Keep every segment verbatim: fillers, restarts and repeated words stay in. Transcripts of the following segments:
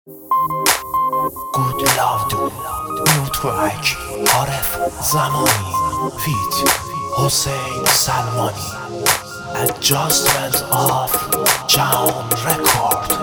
Good love do new track عارف زمانی feat حسین سلمانی adjustment of John record.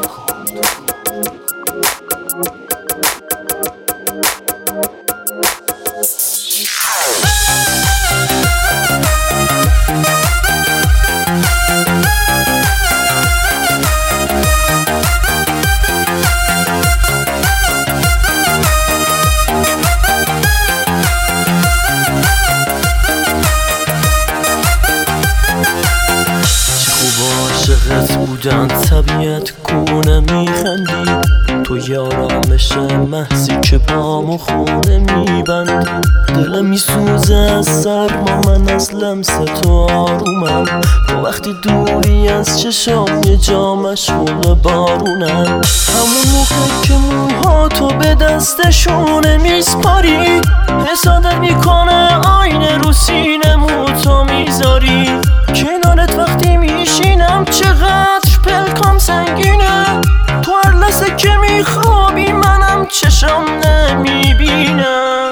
عاشقت بودن طبیعت کونه میخندی، تو یارامش محضی که پامو خونه میبندی. دلم میسوزه از سرما، من از لمس تو آرومم. تو وقتی دوری از چشام یه جا مشغول بارونم. همون موقع که موها تو به دستشونه میسپاری، حسادت میکنه آینه رو سینه موتو میذاری. کنارت وقتی میشینم چقدر پلکام سنگینه، تو هر لحظه که میخوابی منم چشم نمیبینم.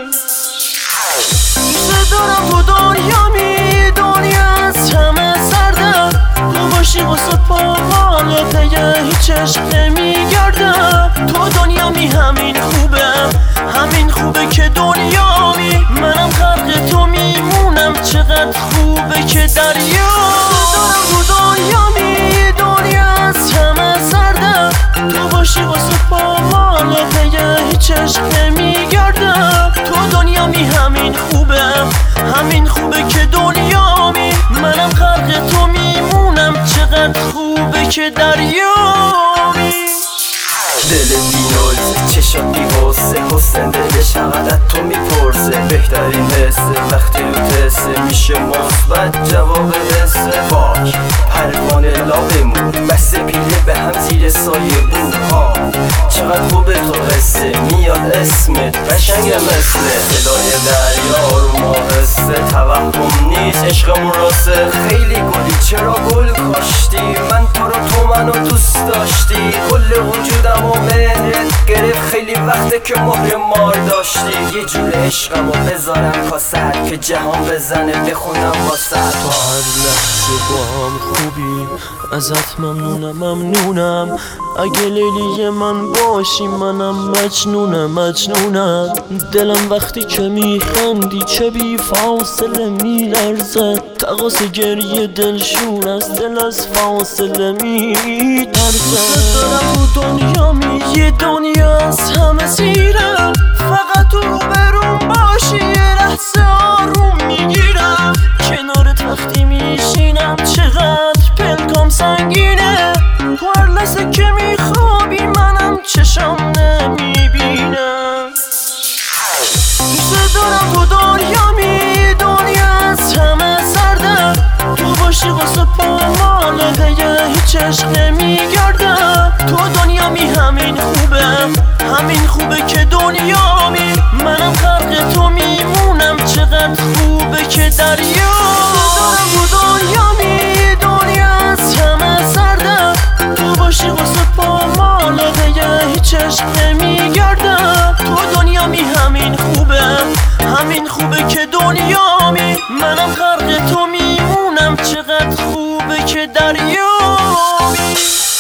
دوست دارم تو دنیامی، دنیا از همه سرده، تو باشی واسه پامالت دیگه هیچ عشق نمیگرده. تو دنیامی همین خوبه، همین خوبه که دنیامی، منم غرق تو میمونم. چقدر خوبه که دریا تو دنیامی، دنیا از همه سرده، تو باشی واسه پامالت دیگه هیچ عشق نمیگرده. تو دنیامی همین خوبه، همین خوبه که دنیامی، منم غرق تو میمونم. چقدر خوبه که دریامی. دل بینول چشم بیواسه، حسن دل شغلت تو میپرسه. بهترین حسه وقتی رو تسه، میشه مثبت جواب حسه. پاک پروانه لابمون بسته پیله به هم زیر سایه بوها. چقدر خوبه تو قصه، میاد اسمت قشنگ مثل صدای دریا رو ماهسته. توهم نیست عشقمون راسه، خیلی گلی چرا گل کاشتی. من تو رو تو منو دوست داشتی، کل وجودم و مهرت گرفت. خیلی وقته که مهر مار داشتی. یه جور عشقمو بذارم کاست که جهان بزنه بخونم واسه. تو هر لحظه با هم خوبی، ازت ممنونم ممنونم. اگه لیلی من باشی منم مجنونم مجنونم. دلم وقتی که میخندی چه بی فاصله میلرزه. تقاس گریه دلشور از دل از فاصله میترزه. دارم تو دنیامی، یه دنیا از همه سیرم. فقط تو رو برون باشی یه لحظه آروم میگیرم. کنارت وقتی میشینم چقدر پلکام سنگینه، تو هر لحظه که میخوابی منم چشم نمیبینم. دوست دارم تو دنیامی، دنیا از همه سرده، تو باشی واسه پامالت دیگه هیچ عشق نمیگرده. تو دنیامی همین خوبه، همین خوبه که دنیامی، منم غرق تو میمونم. چقدر خوبه که دریا تو دنیامی، دنیا از همه سرده، تو باشی واسه پامالت دیگه هیچ عشق نمیگرده. تو دنیامی همین خوبه، همین خوبه که دنیامی، منم غرق تو میمونم. چقدر خوبه که دریامی.